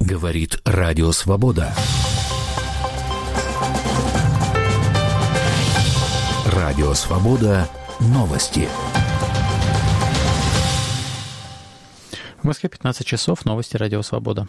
Говорит Радио Свобода. Радио Свобода. Новости. В Москве 15 часов. Новости Радио Свобода.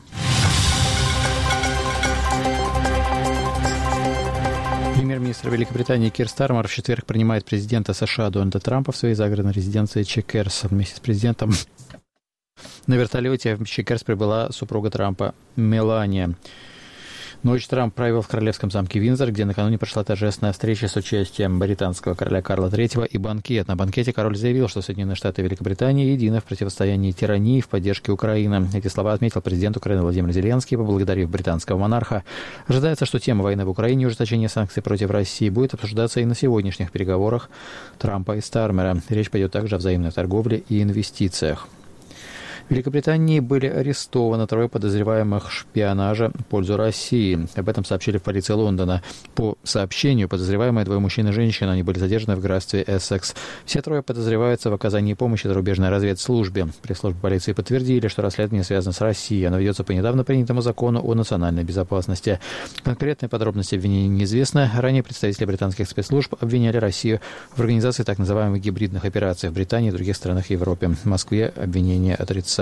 Премьер-министр Великобритании Кир Стармер в четверг принимает президента США Дональда Трампа в своей загородной резиденции Чекерс. Вместе с президентом на вертолете в Чекерс прибыла супруга Трампа Мелания. Ночь Трамп провел в королевском замке Виндзор, где накануне прошла торжественная встреча с участием британского короля Карла III и банкет. На банкете король заявил, что Соединенные Штаты и Великобритания едины в противостоянии тирании в поддержке Украины. Эти слова отметил президент Украины Владимир Зеленский, поблагодарив британского монарха. Ожидается, что тема войны в Украине и ужесточение санкций против России будет обсуждаться и на сегодняшних переговорах Трампа и Стармера. Речь пойдет также о взаимной торговле и инвестициях. В Великобритании были арестованы 3 подозреваемых шпионажа в пользу России. Об этом сообщили в полиции Лондона. По сообщению, подозреваемые 2 мужчин и женщина, они были задержаны в графстве Эссекс. Все 3 подозреваются в оказании помощи зарубежной разведслужбе. Пресс-служба полиции подтвердили, что расследование связано с Россией. Оно ведется по недавно принятому закону о национальной безопасности. Конкретные подробности обвинений неизвестны. Ранее представители британских спецслужб обвиняли Россию в организации так называемых гибридных операций в Британии и других странах Европы. В Москве обвинения отрицали.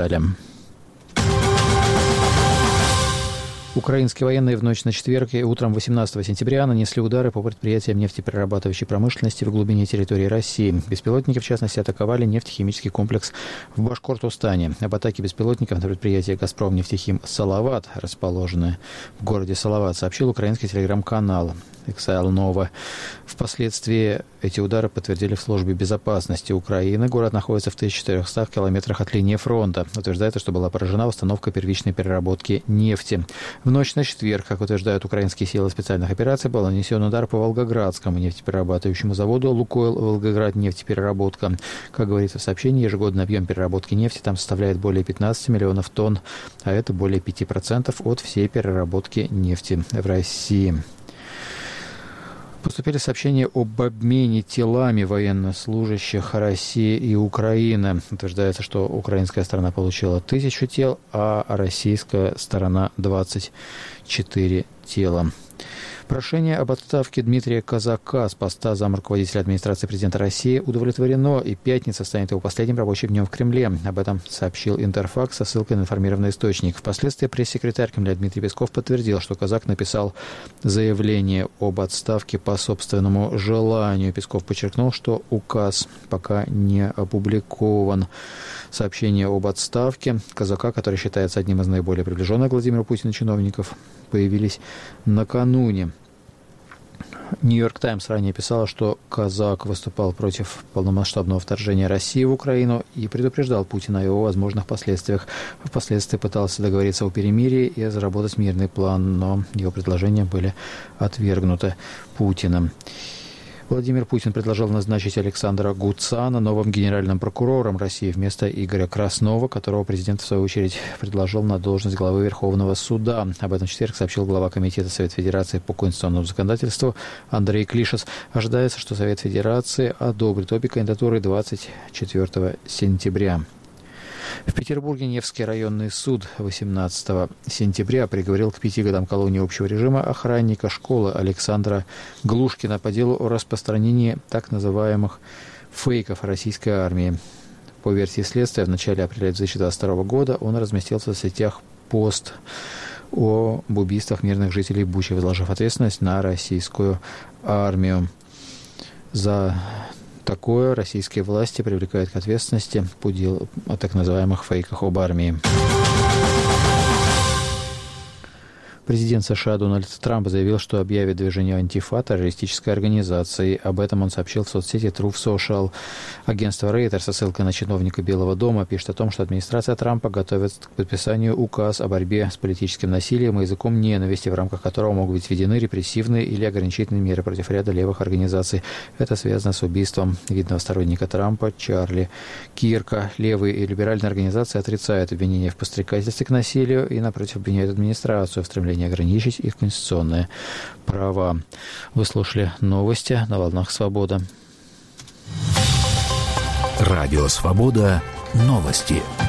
Украинские военные в ночь на четверг и утром 18 сентября нанесли удары по предприятиям нефтеперерабатывающей промышленности в глубине территории России. Беспилотники, в частности, атаковали нефтехимический комплекс в Башкортостане. Об атаке беспилотников на предприятие «Газпром нефтехим Салават», расположенное в городе Салават, сообщил украинский телеграм-канал «Эксайл Нова». Впоследствии эти удары подтвердили в службе безопасности Украины. Город находится в 1400 километрах от линии фронта. Утверждается, что была поражена установка первичной переработки нефти. В ночь на четверг, как утверждают украинские силы специальных операций, был нанесен удар по Волгоградскому нефтеперерабатывающему заводу «Лукойл Волгоград нефтепереработка». Как говорится в сообщении, ежегодный объем переработки нефти там составляет более 15 миллионов тонн, а это более 5% от всей переработки нефти в России. Поступили сообщения об обмене телами военнослужащих России и Украины. Утверждается, что украинская сторона получила 1000 тел, а российская сторона 24 тела. Прошение об отставке Дмитрия Казака с поста замруководителя администрации президента России удовлетворено, и пятница станет его последним рабочим днем в Кремле. Об этом сообщил Интерфакс со ссылкой на информированный источник. Впоследствии пресс-секретарь Кремля Дмитрий Песков подтвердил, что Казак написал заявление об отставке по собственному желанию. Песков подчеркнул, что указ пока не опубликован. Сообщение об отставке Казака, который считается одним из наиболее приближенных к Владимиру Путину чиновников, появились накануне. «Нью-Йорк Таймс» ранее писала, что Казак выступал против полномасштабного вторжения России в Украину и предупреждал Путина о его возможных последствиях. Впоследствии пытался договориться о перемирии и разработать мирный план, но его предложения были отвергнуты Путиным. Владимир Путин предложил назначить Александра Гуцана новым генеральным прокурором России вместо Игоря Краснова, которого президент, в свою очередь, предложил на должность главы Верховного суда. Об этом в четверг сообщил глава Комитета Совета Федерации по конституционному законодательству Андрей Клишес. Ожидается, что Совет Федерации одобрит обе кандидатуры 24 сентября. В Петербурге Невский районный суд 18 сентября приговорил к 5 годам колонии общего режима охранника школы Александра Глушкина по делу о распространении так называемых фейков российской армии. По версии следствия, в начале апреля 2022 года он разместил в соцсетях пост об убийствах мирных жителей Бучи, возложив ответственность на российскую армию. За такое российские власти привлекают к ответственности по делу о так называемых фейках об армии. Президент США Дональд Трамп заявил, что объявит движение Антифа террористической организацией. Об этом он сообщил в соцсети Truth Social. Агентство Рейтер со ссылкой на чиновника Белого дома пишет о том, что администрация Трампа готовит к подписанию указ о борьбе с политическим насилием и языком ненависти, в рамках которого могут быть введены репрессивные или ограничительные меры против ряда левых организаций. Это связано с убийством видного сторонника Трампа Чарли Кирка. Левые и либеральные организации отрицают обвинения в подстрекательстве к насилию и, напротив, обвиняют администрацию в стремлении ограничить их конституционные права. Вы слушали новости на волнах «Свобода». Радио «Свобода». Новости.